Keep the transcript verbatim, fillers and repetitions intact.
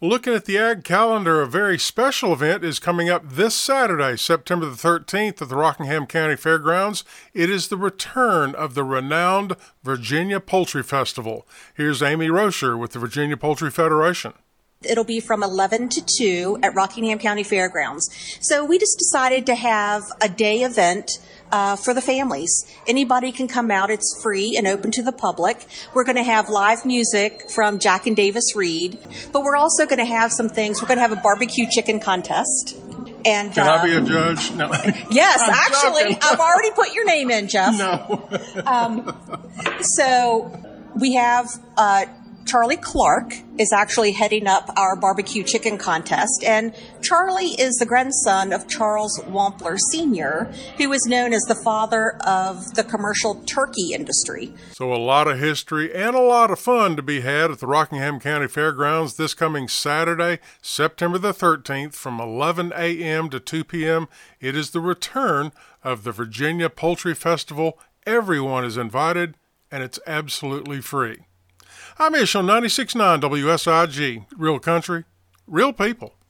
Looking at the Ag calendar, a very special event is coming up this Saturday, September the thirteenth at the Rockingham County Fairgrounds. It is the return of the renowned Virginia Poultry Festival. Here's Amy Rocher with the Virginia Poultry Federation. It'll be from eleven to two at Rockingham County Fairgrounds. So we just decided to have a day event Uh, for the families. Anybody can come out. It's free and open to the public. We're going to have live music from Jack and Davis Reed, but we're also going to have some things. We're going to have a barbecue chicken contest. And Can uh, I be a judge? No. Yes, I'm actually, joking. I've already put your name in, Jeff. No. um, so we have uh, Charlie Clark is actually heading up our barbecue chicken contest, and Charlie is the grandson of Charles Wampler Senior, who is known as the father of the commercial turkey industry. So a lot of history and a lot of fun to be had at the Rockingham County Fairgrounds this coming Saturday, September the thirteenth from eleven a.m. to two p.m. It is the return of the Virginia Poultry Festival. Everyone is invited, and it's absolutely free. I'm Ish on ninety-six point nine W S I G. Real country, real people.